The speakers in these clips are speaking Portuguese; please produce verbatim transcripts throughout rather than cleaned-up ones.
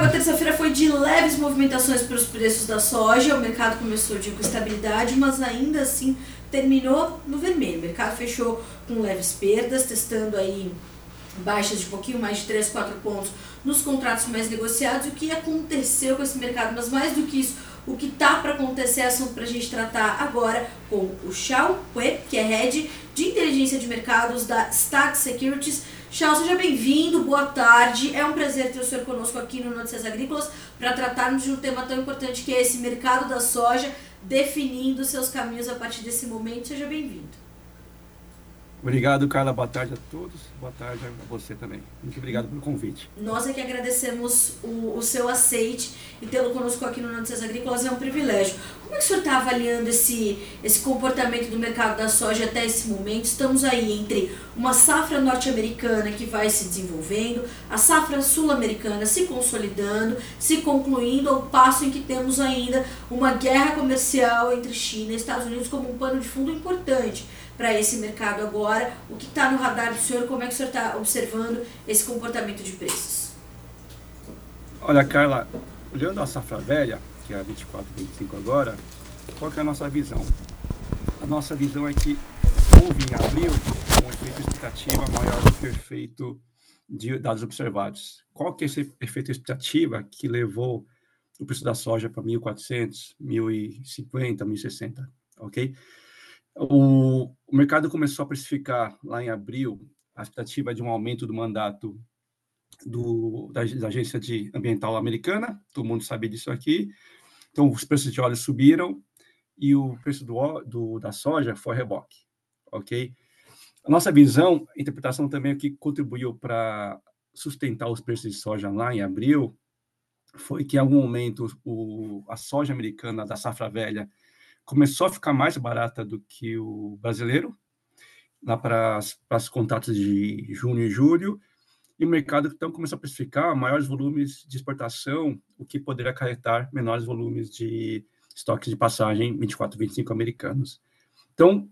a terça-feira foi de leves movimentações para os preços da soja. O mercado começou de com estabilidade, mas ainda assim terminou no vermelho. O mercado fechou com leves perdas, testando aí baixas de um pouquinho mais de três, quatro pontos nos contratos mais negociados. O que aconteceu com esse mercado? Mas mais do que isso, o que está para acontecer é assunto para a gente tratar agora com o Xiao He, que é Head de Inteligência de Mercados da Stack Securities. Xiao, seja bem-vindo, boa tarde. É um prazer ter o senhor conosco aqui no Notícias Agrícolas para tratarmos de um tema tão importante que é esse mercado da soja, definindo seus caminhos a partir desse momento. Seja bem-vindo. Obrigado, Carla. Boa tarde a todos. Boa tarde a você também. Muito obrigado pelo convite. Nós é que agradecemos o, o seu aceite e tê-lo conosco aqui no Notícias Agrícolas é um privilégio. Como é que o senhor está avaliando esse, esse comportamento do mercado da soja até esse momento? Estamos aí entre uma safra norte-americana que vai se desenvolvendo, a safra sul-americana se consolidando, se concluindo, ao passo em que temos ainda uma guerra comercial entre China e Estados Unidos como um pano de fundo importante para esse mercado agora. O que está no radar do senhor? Como é que o senhor está observando esse comportamento de preços? Olha, Carla, olhando a safra velha, que é a vinte e quatro, vinte e cinco agora, qual que é a nossa visão? A nossa visão é que houve em abril um efeito expectativa maior do que o efeito de dados observados. Qual que é esse efeito expectativa que levou o preço da soja para mil e quatrocentos, mil e cinquenta, mil e sessenta, ok? O, o mercado começou a precificar lá em abril a expectativa de um aumento do mandato do, da, da Agência de Ambiental Americana, todo mundo sabe disso aqui. Então, os preços de óleo subiram e o preço do, do, da soja foi reboque, ok? A nossa visão, a interpretação também que contribuiu para sustentar os preços de soja lá em abril foi que, em algum momento, o, a soja americana da safra velha começou a ficar mais barata do que o brasileiro, lá para os contratos de junho e julho, e o mercado então começou a precificar maiores volumes de exportação, o que poderia acarretar menores volumes de estoques de passagem vinte e quatro, vinte e cinco americanos. Então,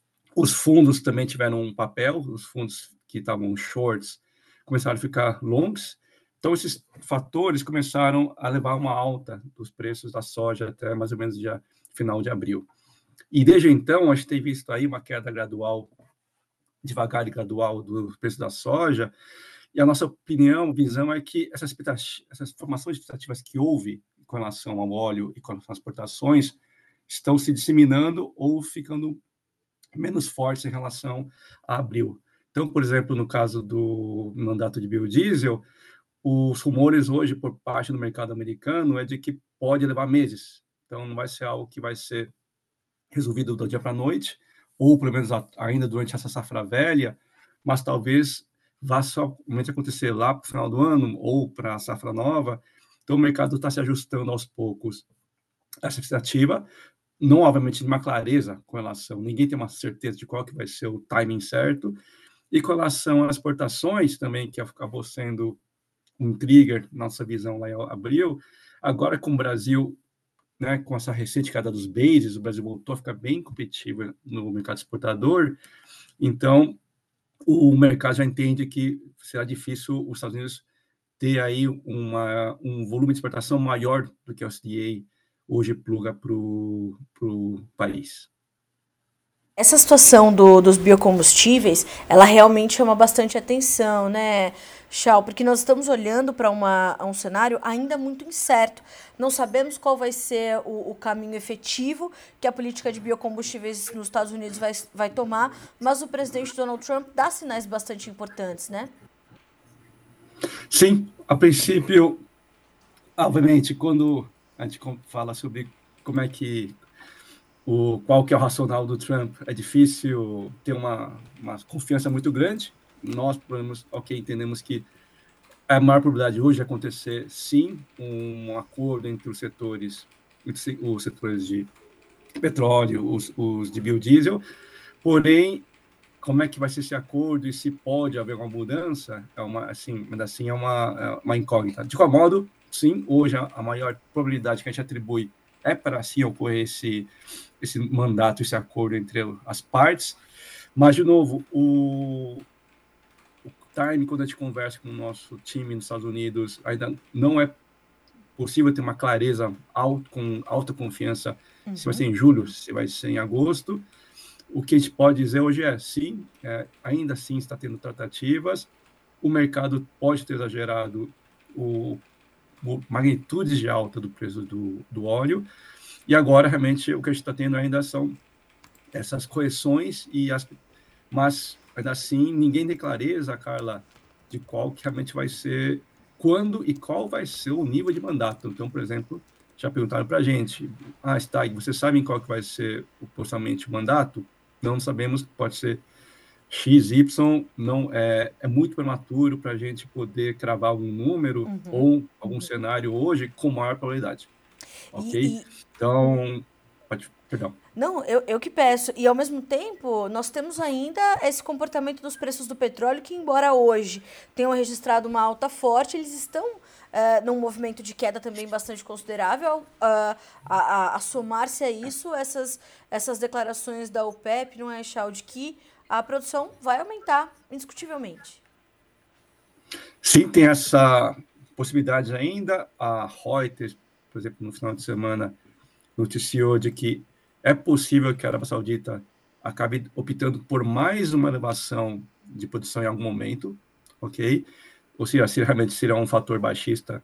os fundos também tiveram um papel, os fundos que estavam shorts começaram a ficar longs, então esses fatores começaram a levar uma alta dos preços da soja até mais ou menos dia final de abril. E desde então, a gente tem visto aí uma queda gradual, devagar e gradual, do preço da soja, e a nossa opinião, visão é que essas, essas formações expectativas que houve com relação ao óleo e com as exportações estão se disseminando ou ficando menos fortes em relação a abril. Então, por exemplo, no caso do mandato de biodiesel, os rumores hoje por parte do mercado americano é de que pode levar meses. Então, não vai ser algo que vai ser resolvido do dia para a noite, ou pelo menos ainda durante essa safra velha, mas talvez vá somente acontecer lá para o final do ano ou para a safra nova. Então, o mercado está se ajustando aos poucos a essa expectativa, não, obviamente, de uma clareza com relação, ninguém tem uma certeza de qual que vai ser o timing certo, e com relação às exportações também, que acabou sendo um trigger, nossa visão lá em abril, agora com o Brasil, né, com essa recente queda dos bases, o Brasil voltou a ficar bem competitivo no mercado exportador, então o mercado já entende que será difícil os Estados Unidos ter aí uma, um volume de exportação maior do que o U S D A hoje pluga para o país. Essa situação do, dos biocombustíveis, ela realmente chama bastante atenção, né, Xiao? Porque nós estamos olhando para um cenário ainda muito incerto. Não sabemos qual vai ser o, o caminho efetivo que a política de biocombustíveis nos Estados Unidos vai, vai tomar, mas o presidente Donald Trump dá sinais bastante importantes, né? Sim, a princípio, obviamente, quando a gente fala sobre como é que O, qual que é o racional do Trump? É difícil ter uma, uma confiança muito grande. Nós, podemos, ok, entendemos que a maior probabilidade hoje de acontecer, sim, um acordo entre os setores, entre os setores de petróleo, os, os de biodiesel, porém, como é que vai ser esse acordo e se pode haver uma mudança, é uma, assim, mas assim, é uma, é uma incógnita. De qualquer modo, sim, hoje a, a maior probabilidade que a gente atribui é para sim ocorrer esse, esse mandato, esse acordo entre as partes, mas, de novo, o, o time, quando a gente conversa com o nosso time nos Estados Unidos, ainda não é possível ter uma clareza alto, com alta confiança Uhum. se vai ser em julho, se vai ser em agosto. O que a gente pode dizer hoje é, sim, é, ainda assim está tendo tratativas, o mercado pode ter exagerado o, o magnitude de alta do preço do, do óleo, e agora, realmente, o que a gente está tendo ainda são essas correções, e as, mas, ainda assim, ninguém tem clareza, Carla, de qual que realmente vai ser, quando e qual vai ser o nível de mandato. Então, por exemplo, já perguntaram para a gente, ah, Stag, vocês sabem qual que vai ser o, possivelmente o mandato? Não sabemos, pode ser X, Y, não, é, é muito prematuro para a gente poder cravar algum número Uhum. ou algum uhum. cenário hoje com maior probabilidade. Ok? E, e... Então, pode, perdão. Não, eu, eu que peço. E, ao mesmo tempo, nós temos ainda esse comportamento dos preços do petróleo que, embora hoje tenham registrado uma alta forte, eles estão uh, num movimento de queda também bastante considerável. Uh, a, a, a somar-se a isso, essas, essas declarações da OPEP, não é, Chal, de que a produção vai aumentar, indiscutivelmente. Sim, tem essa possibilidade ainda. A Reuters, por exemplo, no final de semana, noticiou de que é possível que a Arábia Saudita acabe optando por mais uma elevação de produção em algum momento, ok? Ou seja, se realmente será um fator baixista,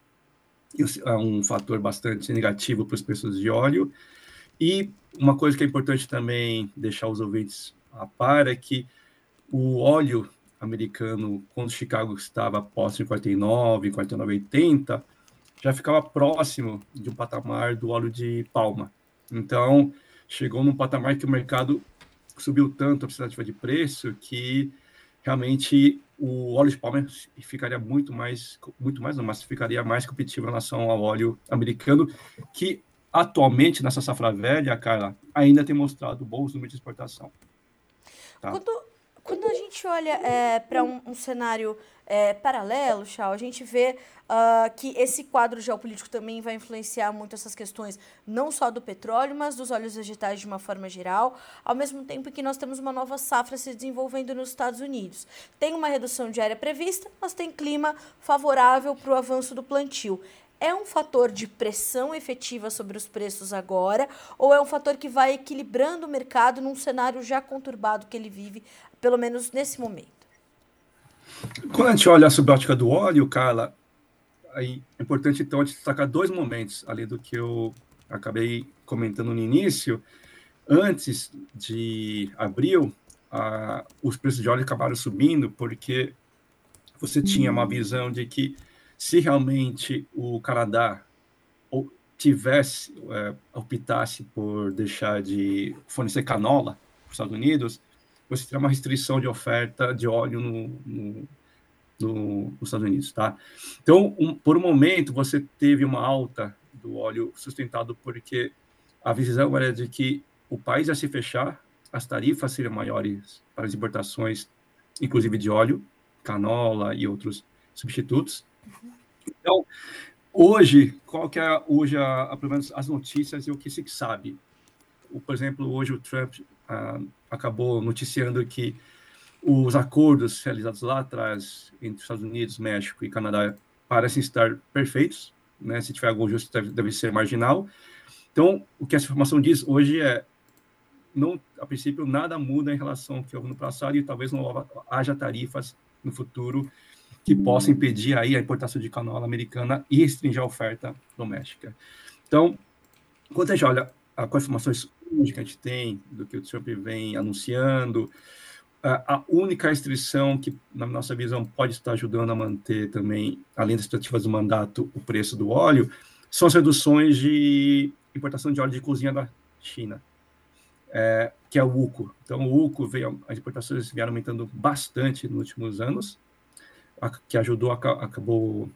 um fator bastante negativo para os preços de óleo. E uma coisa que é importante também deixar os ouvintes a par é que o óleo americano, quando Chicago estava após cinquenta e nove, quarenta e nove, oitenta, já ficava próximo de um patamar do óleo de palma. Então, chegou num patamar que o mercado subiu tanto a expectativa de preço que realmente o óleo de palma ficaria muito mais, muito mais não, mas ficaria mais competitivo em relação ao óleo americano, que atualmente, nessa safra velha, Carla, ainda tem mostrado bons números de exportação. Tá? Quando, quando a gente olha é, para um, um cenário é, paralelo, Chal, a gente vê uh, que esse quadro geopolítico também vai influenciar muito essas questões, não só do petróleo, mas dos óleos vegetais de uma forma geral, ao mesmo tempo que nós temos uma nova safra se desenvolvendo nos Estados Unidos. Tem uma redução diária prevista, mas tem clima favorável para o avanço do plantio. É um fator de pressão efetiva sobre os preços agora, ou é um fator que vai equilibrando o mercado num cenário já conturbado que ele vive, pelo menos nesse momento? Quando a gente olha sobre a ótica do óleo, Carla, aí é importante, então, destacar dois momentos, além do que eu acabei comentando no início. Antes de abril, a, os preços de óleo acabaram subindo porque você tinha uma visão de que se realmente o Canadá tivesse, é, optasse por deixar de fornecer canola para os Estados Unidos, você teria uma restrição de oferta de óleo no, no, no, nos Estados Unidos. Tá? Então, um, por um momento, você teve uma alta do óleo sustentado porque a visão era de que o país ia se fechar, as tarifas seriam maiores para as importações, inclusive de óleo, canola e outros substitutos. Então, hoje, qual que é hoje a, a, pelo menos as notícias e o que se sabe? O, por exemplo, hoje o Trump ah, acabou noticiando que os acordos realizados lá atrás entre Estados Unidos, México e Canadá parecem estar perfeitos, né? Se tiver algum ajuste, deve, deve ser marginal. Então, o que essa informação diz hoje é, não, a princípio, nada muda em relação ao que houve no passado e talvez não haja tarifas no futuro que possa impedir aí a importação de canola americana e restringir a oferta doméstica. Então, quando a gente olha com as informações que a gente tem, do que o Trump vem anunciando, a única restrição que, na nossa visão, pode estar ajudando a manter também, além das expectativas do mandato, o preço do óleo, são as reduções de importação de óleo de cozinha da China, é, que é o U C O. Então, o U C O, veio, as importações vieram aumentando bastante nos últimos anos, que ajudou, acabou,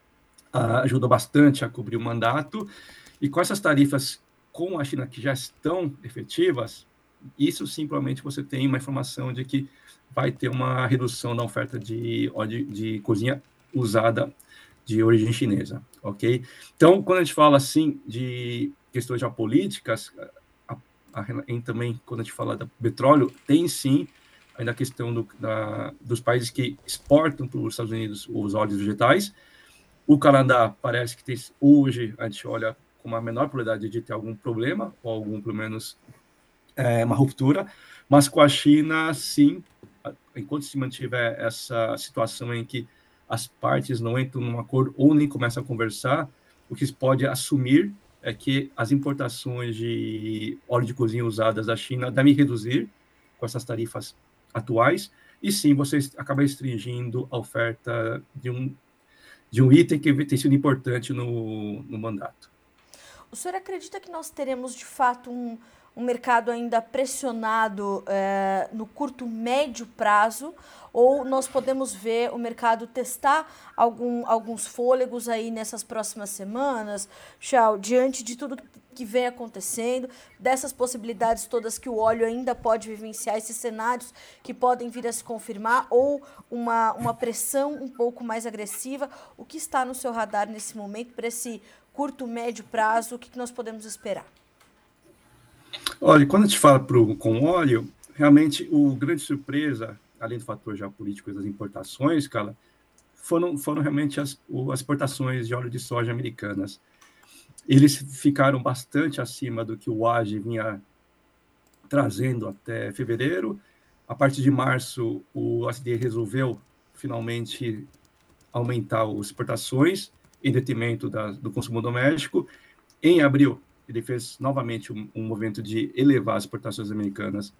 ajudou bastante a cobrir o mandato, e com essas tarifas com a China que já estão efetivas, isso simplesmente você tem uma informação de que vai ter uma redução na oferta de óleo de cozinha usada de origem chinesa, ok? Então, quando a gente fala assim de questões geopolíticas, a, a, em, também quando a gente fala do petróleo, tem sim ainda a questão do, da, dos países que exportam para os Estados Unidos os óleos vegetais, O Canadá parece que tem, hoje a gente olha com uma menor probabilidade de ter algum problema, ou algum, pelo menos, é, uma ruptura, mas com a China, sim, enquanto se mantiver essa situação em que as partes não entram num acordo ou nem começam a conversar, o que se pode assumir é que as importações de óleo de cozinha usadas da China devem reduzir com essas tarifas atuais, e sim, você acaba restringindo a oferta de um, de um item que tem sido importante no, no mandato. O senhor acredita que nós teremos, de fato, um, um mercado ainda pressionado é, no curto, médio prazo, ou nós podemos ver o mercado testar algum, alguns fôlegos aí nessas próximas semanas, Chau, diante de tudo que vem acontecendo, dessas possibilidades todas que o óleo ainda pode vivenciar, esses cenários que podem vir a se confirmar, ou uma, uma pressão um pouco mais agressiva? O que está no seu radar nesse momento para esse curto, médio prazo? O que, que nós podemos esperar? Olha, quando a gente fala pro, com óleo, realmente o grande surpresa, além do fator geopolítico das importações, cara, foram, foram realmente as, as exportações de óleo de soja americanas. Eles ficaram bastante acima do que o A G vinha trazendo até fevereiro. A partir de março, o O E C D resolveu finalmente aumentar as exportações em detrimento da, do consumo doméstico. Em abril, ele fez novamente um, um movimento de elevar as exportações americanas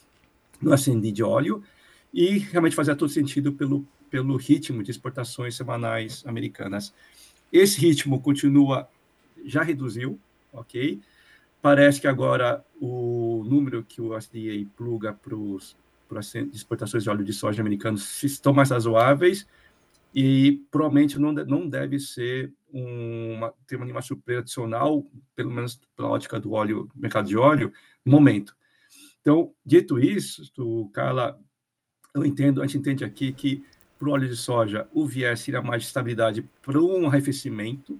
no S and D de óleo, e realmente fazia todo sentido pelo, pelo ritmo de exportações semanais americanas. Esse ritmo continua, já reduziu, ok? Parece que agora o número que o U S D A pluga para as exportações de óleo de soja americanos estão mais razoáveis, e provavelmente não, não deve ser uma, ter uma surpresa adicional, pelo menos pela ótica do óleo, mercado de óleo, no momento. Então, dito isso, tu, Carla, eu entendo, a gente entende aqui que para o óleo de soja o viés seria mais de estabilidade para um arrefecimento,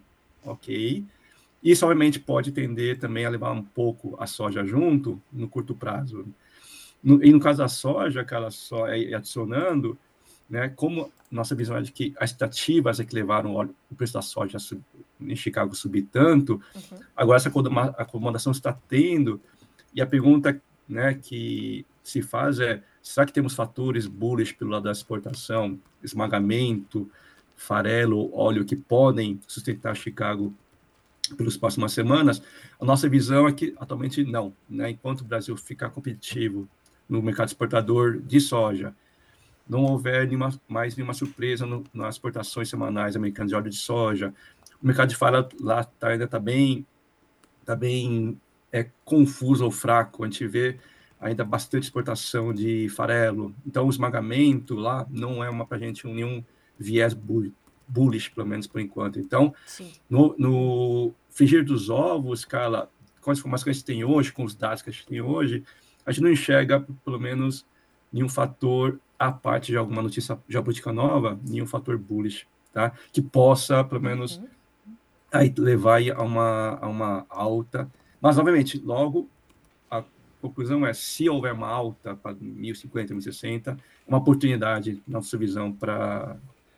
ok? Isso, obviamente, pode tender também a levar um pouco a soja junto no curto prazo. No, e no caso da soja, Carla, só é, adicionando, né, como nossa visão é de que as estativas é que levaram o, o preço da soja sub, em Chicago subir tanto, uhum. Agora essa acomodação está tendo, e a pergunta, né, que se faz é, será que temos fatores bullish pelo lado da exportação, esmagamento, farelo, óleo, que podem sustentar Chicago pelas próximas semanas? A nossa visão é que atualmente não, né? Enquanto o Brasil ficar competitivo no mercado exportador de soja, não houver nenhuma, mais nenhuma surpresa no, nas exportações semanais americanas de óleo de soja, o mercado de farelo lá tá, ainda está bem, tá bem é, confuso ou fraco. A gente vê ainda bastante exportação de farelo, então o esmagamento lá não é uma para a gente um, nenhum viés bullish, pelo menos por enquanto. Então, no, no frigir dos ovos, Carla, com as informações que a gente tem hoje, com os dados que a gente tem hoje, a gente não enxerga, pelo menos, nenhum fator, a parte de alguma notícia geopolítica nova, nenhum fator bullish, tá? Que possa, pelo menos, uhum. aí, levar a uma, a uma alta. Mas, obviamente, logo, a conclusão é, se houver uma alta para mil e cinquenta, mil e sessenta, uma oportunidade, na nossa visão, para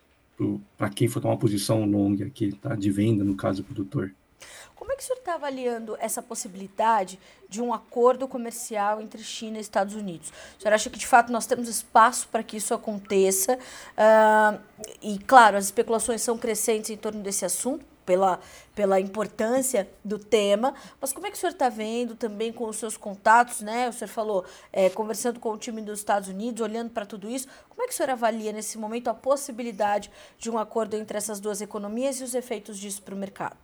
para quem for tomar uma posição longa aqui, tá? De venda, no caso do produtor. Como é que o senhor está avaliando essa possibilidade de um acordo comercial entre China e Estados Unidos? O senhor acha que, de fato, nós temos espaço para que isso aconteça? Uh, e, claro, as especulações são crescentes em torno desse assunto, pela, pela importância do tema, mas como é que o senhor está vendo também com os seus contatos, né? O senhor falou, é, conversando com o time dos Estados Unidos, olhando para tudo isso, como é que o senhor avalia nesse momento a possibilidade de um acordo entre essas duas economias e os efeitos disso para o mercado?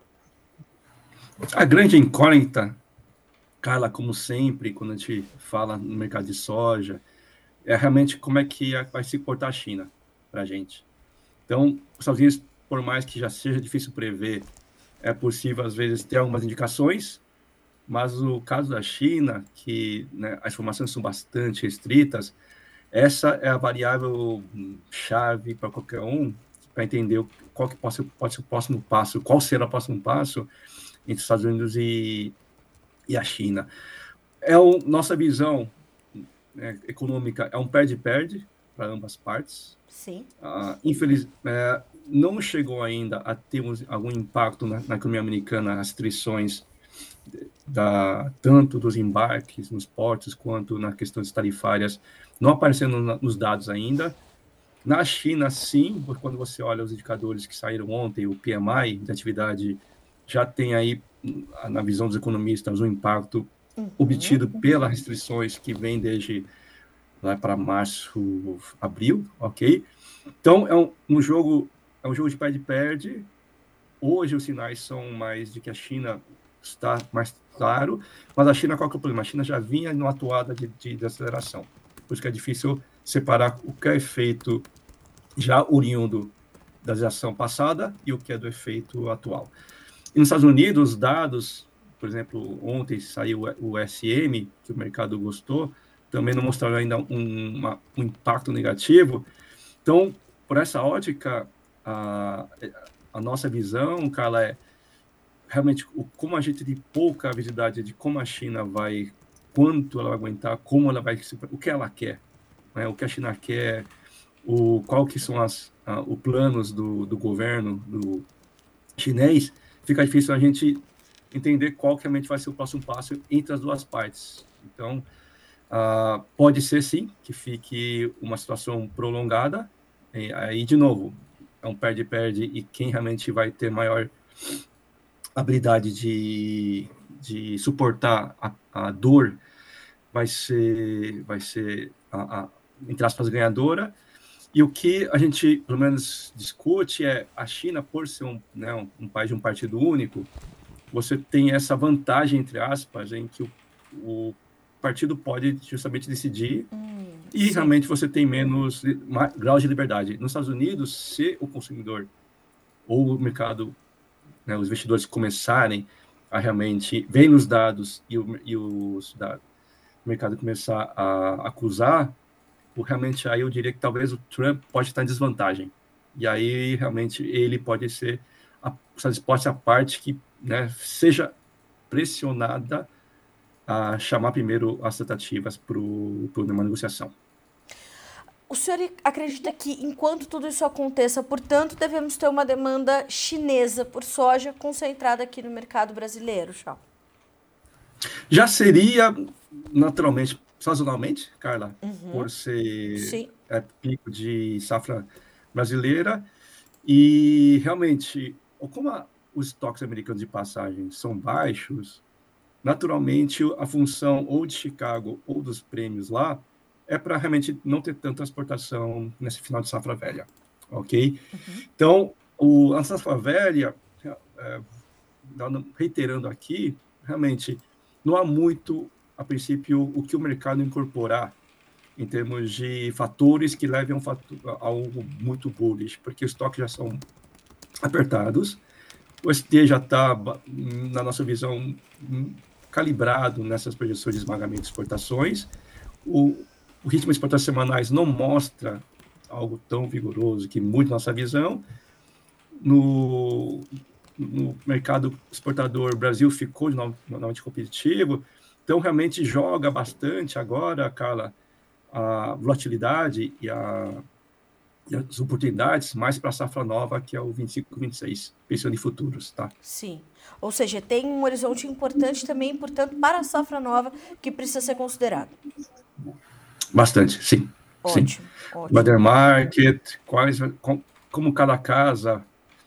A grande incógnita, Carla, como sempre, quando a gente fala no mercado de soja, é realmente como é que vai se portar a China para a gente. Então, os Estados Unidos, por mais que já seja difícil prever, é possível, às vezes, ter algumas indicações, mas o caso da China, que, né, as informações são bastante restritas, essa é a variável chave para qualquer um, para entender qual que pode ser, pode ser o próximo passo, qual será o próximo passo entre os Estados Unidos e, e a China. É o, nossa visão, né, econômica é um perde-perde para ambas partes. Sim. Uh, infeliz, é, não chegou ainda a ter um, algum impacto na, na economia americana, as restrições da, tanto dos embarques nos portos quanto nas questões tarifárias, não aparecendo na, nos dados ainda. Na China, sim, quando você olha os indicadores que saíram ontem, o P M I de atividade já tem aí, na visão dos economistas, um impacto uhum. obtido pelas restrições que vem desde lá para março, abril, ok? Então, é um, um jogo, é um jogo de perde-perde. Hoje os sinais são mais de que a China está mais claro, mas a China, qual que é o problema? A China já vinha numa atuada de, de, de aceleração, por isso que é difícil separar o que é efeito já oriundo da geração passada e o que é do efeito atual. E nos Estados Unidos, os dados, por exemplo, ontem saiu o S M, que o mercado gostou, também não mostraram ainda um, uma, um impacto negativo. Então, por essa ótica, a, a nossa visão, Carla, é realmente como a gente tem pouca visibilidade de como a China vai, quanto ela vai aguentar, como ela vai, o que ela quer, né? O que a China quer, o, qual que são as, uh, os planos do, do governo do chinês, fica difícil a gente entender qual que realmente vai ser o próximo passo entre as duas partes. Então, uh, pode ser, sim, que fique uma situação prolongada, e aí, de novo, é um perde-perde, e quem realmente vai ter maior habilidade de, de suportar a, a dor vai ser, vai ser a, a, entre aspas, ganhadora. E o que a gente, pelo menos, discute é a China, por ser um, né, um, um país de um partido único, você tem essa vantagem, entre aspas, em que o, o partido pode justamente decidir hum, e sim. realmente você tem menos graus de liberdade. Nos Estados Unidos, se o consumidor ou o mercado, né, os investidores começarem a realmente ver nos dados e o, e os, da, o mercado começar a acusar, realmente aí eu diria que talvez o Trump pode estar em desvantagem. E aí realmente ele pode ser a, pode ser a parte que, né, seja pressionada a chamar primeiro as tratativas para uma negociação. O senhor acredita que, enquanto tudo isso aconteça, portanto, devemos ter uma demanda chinesa por soja concentrada aqui no mercado brasileiro, Chao? Já seria, naturalmente, sazonalmente, Carla, uhum. por ser é, pico de safra brasileira. E, realmente, como a, os estoques americanos de passagem são baixos, naturalmente, a função ou de Chicago ou dos prêmios lá é para realmente não ter tanta exportação nesse final de safra velha, ok? Uhum. Então, o, a safra velha, é, reiterando aqui, realmente não há muito, a princípio, o que o mercado incorporar em termos de fatores que levem a, um fator, a algo muito bullish, porque os estoques já são apertados, o S D já está, na nossa visão, calibrado nessas projeções de esmagamento de exportações, o O ritmo de exportações semanais não mostra algo tão vigoroso que muda nossa visão. No, no mercado exportador, o Brasil ficou novamente competitivo, então realmente joga bastante agora, Carla, a volatilidade e, a, e as oportunidades mais para a safra nova, que é o vinte e cinco, vinte e seis, pensando em futuros, tá? Sim, ou seja, tem um horizonte importante também, portanto, para a safra nova que precisa ser considerado. Bastante, sim. Ótimo, sim. ótimo. Weather market, quais, com, como cada casa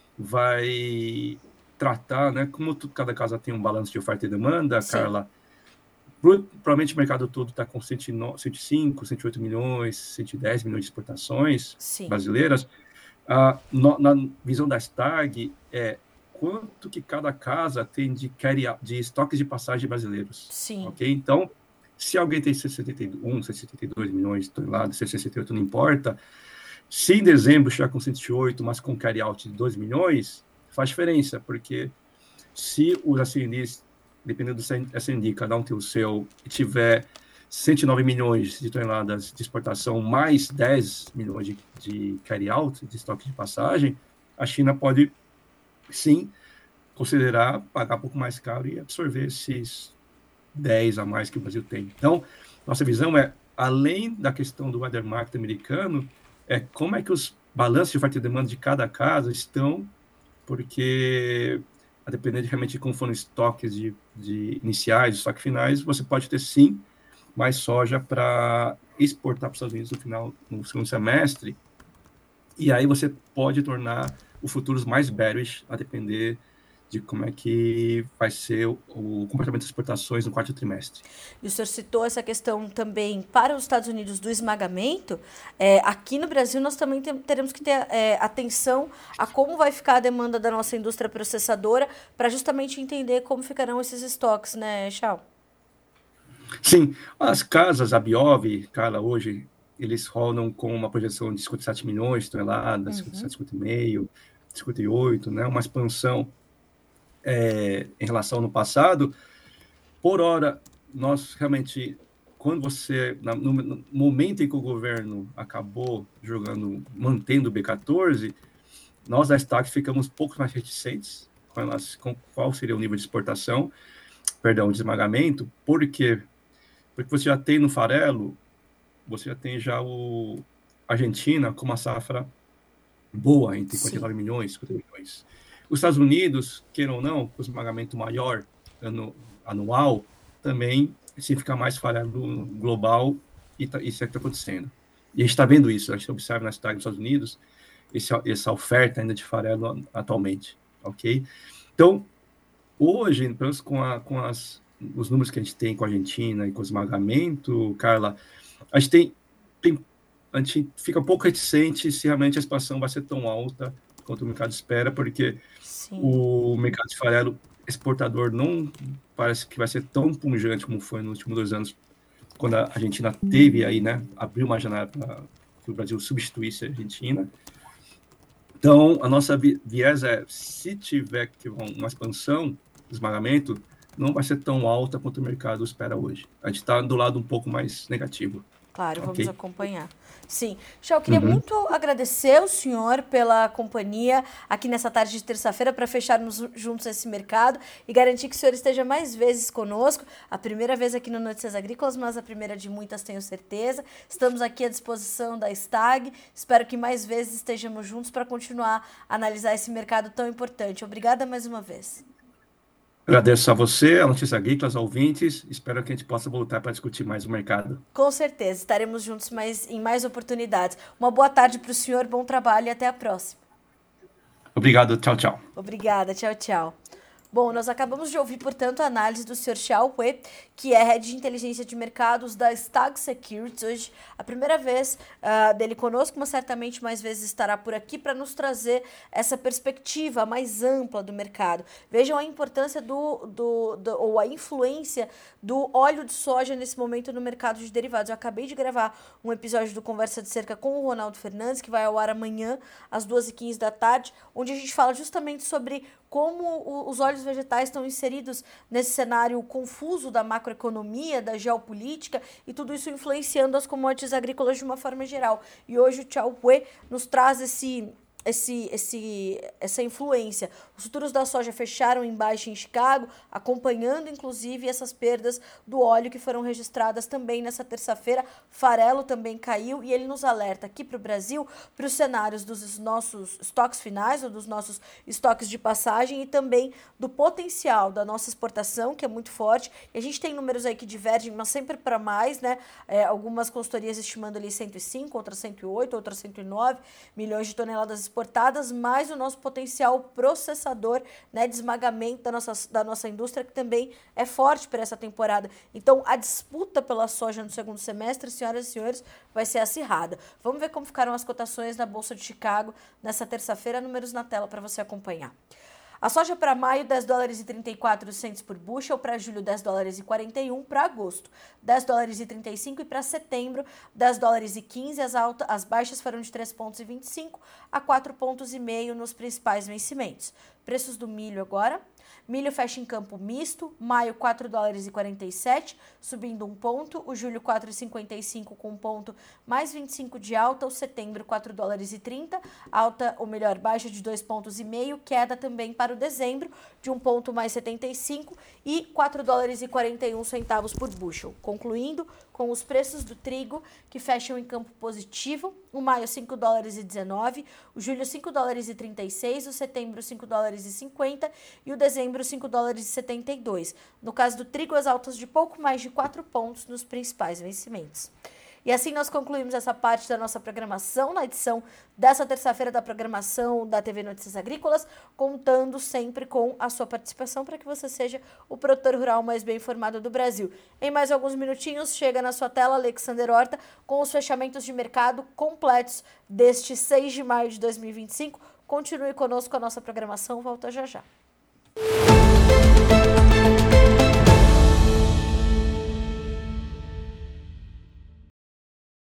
vai tratar, né? Como tudo, cada casa tem um balanço de oferta e demanda, sim. Carla, provavelmente o mercado todo está com cento e cinco, cento e oito milhões, cento e dez milhões de exportações sim. brasileiras. Ah, no, na visão da Stag, é quanto que cada casa tem de, carry, de estoques de passagem brasileiros. Sim. Ok? Então, se alguém tem setenta e um, setenta e dois milhões de toneladas, sessenta e oito, não importa. Se em dezembro chegar com cento e oito, mas com carry out de dois milhões, faz diferença, porque se os acionistas, dependendo do S and D, cada um tem o seu, e tiver cento e nove milhões de toneladas de exportação, mais dez milhões de, de carry out, de estoque de passagem, a China pode, sim, considerar pagar um pouco mais caro e absorver esses dez a mais que o Brasil tem. Então, nossa visão é, além da questão do weather market americano, é como é que os balanço de oferta e demanda de cada casa estão, porque a depender de, realmente de como foram estoques de, de iniciais, estoques finais, você pode ter sim mais soja para exportar para os Estados Unidos no final, no segundo semestre, e aí você pode tornar os futuros mais bearish, a depender de como é que vai ser o, o comportamento das exportações no quarto trimestre. E o senhor citou essa questão também para os Estados Unidos do esmagamento. É, aqui no Brasil nós também tem, teremos que ter é, atenção a como vai ficar a demanda da nossa indústria processadora para justamente entender como ficarão esses estoques, né, Chau? Sim, as casas, a Biov, Carla, hoje, eles rodam com uma projeção de cinquenta e sete milhões de toneladas, uhum. cinquenta e sete, cinquenta e cinco, cinquenta e oito, né? Uma expansão é, em relação ao ano passado. Por hora, nós realmente, quando você, no, no momento em que o governo acabou jogando, mantendo o B quatorze, nós da Stack ficamos um pouco mais reticentes com, elas, com qual seria o nível de exportação, perdão, de esmagamento, porque porque você já tem no farelo, você já tem já o Argentina com uma safra boa, entre cinquenta e nove milhões, cinquenta milhões. Os Estados Unidos, queiram ou não, com esmagamento maior ano, anual, também se fica mais farelo global, e tá, isso é o que está acontecendo. E a gente está vendo isso, a gente observa nas cidades dos Estados Unidos, esse, essa oferta ainda de farelo atualmente, ok? Então, hoje, pelo menos com, a, com as os números que a gente tem com a Argentina e com o esmagamento, Carla, a gente tem, tem a gente fica um pouco reticente se realmente a expansão vai ser tão alta quanto o mercado espera, porque Sim. o mercado de farelo exportador não parece que vai ser tão pungente como foi nos últimos dois anos, quando a Argentina teve aí, né, abriu uma janela para que o Brasil substituísse a Argentina. Então, a nossa viés é, se tiver que uma expansão, esmagamento, não vai ser tão alta quanto o mercado espera hoje. A gente está do lado um pouco mais negativo. Claro, okay? Vamos acompanhar. Sim. Chau, eu queria uhum. muito agradecer ao senhor pela companhia aqui nessa tarde de terça-feira para fecharmos juntos esse mercado e garantir que o senhor esteja mais vezes conosco. A primeira vez aqui no Notícias Agrícolas, mas a primeira de muitas, tenho certeza. Estamos aqui à disposição da Stag. Espero que mais vezes estejamos juntos para continuar a analisar esse mercado tão importante. Obrigada mais uma vez. Agradeço a você, a Notícias Agrícolas, aos ouvintes. Espero que a gente possa voltar para discutir mais o mercado. Com certeza, estaremos juntos mais, em mais oportunidades. Uma boa tarde para o senhor, bom trabalho e até a próxima. Obrigado, tchau, tchau. Obrigada, tchau, tchau. Bom, nós acabamos de ouvir, portanto, a análise do senhor Xiao Hui, que é Head de Inteligência de Mercados da Stag Securities. Hoje, a primeira vez uh, dele conosco, mas certamente mais vezes estará por aqui para nos trazer essa perspectiva mais ampla do mercado. Vejam a importância do, do, do, ou a influência do óleo de soja nesse momento no mercado de derivados. Eu acabei de gravar um episódio do Conversa de Cerca com o Ronaldo Fernandes, que vai ao ar amanhã, às duas e quinze da tarde, onde a gente fala justamente sobre como os óleos vegetais estão inseridos nesse cenário confuso da macroeconomia, da geopolítica e tudo isso influenciando as commodities agrícolas de uma forma geral. E hoje o Xiao Hui nos traz esse... Esse, esse, essa influência. Os futuros da soja fecharam em baixa em Chicago, acompanhando inclusive essas perdas do óleo que foram registradas também nessa terça-feira. Farelo também caiu e ele nos alerta aqui para o Brasil, para os cenários dos nossos estoques finais ou dos nossos estoques de passagem e também do potencial da nossa exportação, que é muito forte. E a gente tem números aí que divergem, mas sempre para mais, né? É, algumas consultorias estimando ali cento e cinco, outras cento e oito, outras cento e nove milhões de toneladas exportadas, mais o nosso potencial processador, né, de esmagamento da nossa, da nossa indústria, que também é forte para essa temporada. Então, a disputa pela soja no segundo semestre, senhoras e senhores, vai ser acirrada. Vamos ver como ficaram as cotações na Bolsa de Chicago nessa terça-feira. Números na tela para você acompanhar. A soja para maio, dez dólares e trinta e quatro centavos por bushel, para julho, dez dólares e quarenta e um, para agosto, dez dólares e trinta e cinco e para setembro, dez dólares e quinze, as, alta, as baixas foram de três vírgula vinte e cinco a quatro vírgula cinco nos principais vencimentos. Preços do milho agora. Milho fecha em campo misto, maio quatro dólares e quarenta e sete, subindo um ponto, o julho quatro vírgula cinquenta e cinco com um ponto mais vinte e cinco de alta, o setembro quatro dólares e trinta, alta, ou melhor, baixa de dois pontos e meio, queda também para o dezembro de um ponto mais setenta e cinco e quatro dólares e quarenta e um centavos por bushel. Concluindo, com os preços do trigo que fecham em campo positivo. O maio cinco dólares e dezenove, o julho cinco dólares e trinta e seis, o setembro cinco dólares e cinquenta e o dezembro cinco dólares e setenta e dois. No caso do trigo, as altas de pouco mais de quatro pontos nos principais vencimentos. E assim nós concluímos essa parte da nossa programação na edição dessa terça-feira da programação da T V Notícias Agrícolas, contando sempre com a sua participação para que você seja o produtor rural mais bem informado do Brasil. Em mais alguns minutinhos, chega na sua tela Alexander Horta com os fechamentos de mercado completos deste seis de maio de dois mil e vinte e cinco. Continue conosco, a nossa programação volta já já.